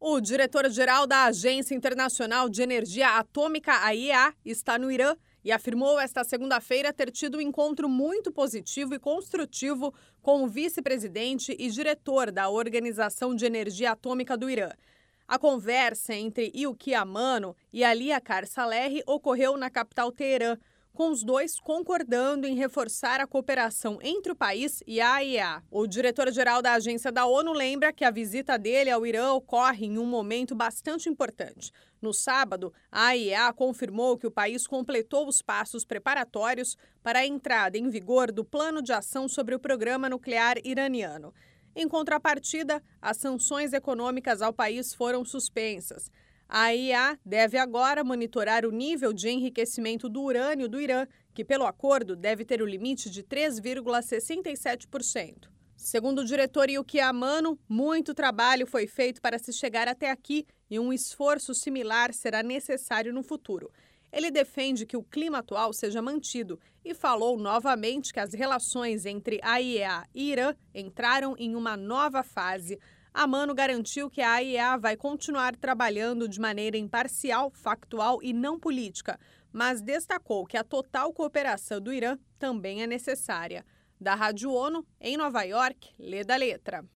O diretor-geral da Agência Internacional de Energia Atômica, AIEA, está no Irã e afirmou esta segunda-feira ter tido um encontro muito positivo e construtivo com o vice-presidente e diretor da Organização de Energia Atômica do Irã. A conversa entre Yuki Amano e Ali Akbar Saleh ocorreu na capital Teherã, com os dois concordando em reforçar a cooperação entre o país e a AIEA. O diretor-geral da agência da ONU lembra que a visita dele ao Irã ocorre em um momento bastante importante. No sábado, a AIEA confirmou que o país completou os passos preparatórios para a entrada em vigor do Plano de Ação sobre o Programa Nuclear Iraniano. Em contrapartida, as sanções econômicas ao país foram suspensas. A AIEA deve agora monitorar o nível de enriquecimento do urânio do Irã, que, pelo acordo, deve ter o limite de 3,67%. Segundo o diretor Yuki Amano, muito trabalho foi feito para se chegar até aqui e um esforço similar será necessário no futuro. Ele defende que o clima atual seja mantido e falou novamente que as relações entre a AIEA e Irã entraram em uma nova fase. Amano garantiu que a AIEA vai continuar trabalhando de maneira imparcial, factual e não política, mas destacou que a total cooperação do Irã também é necessária. Da Rádio ONU, em Nova York, Lê da Letra.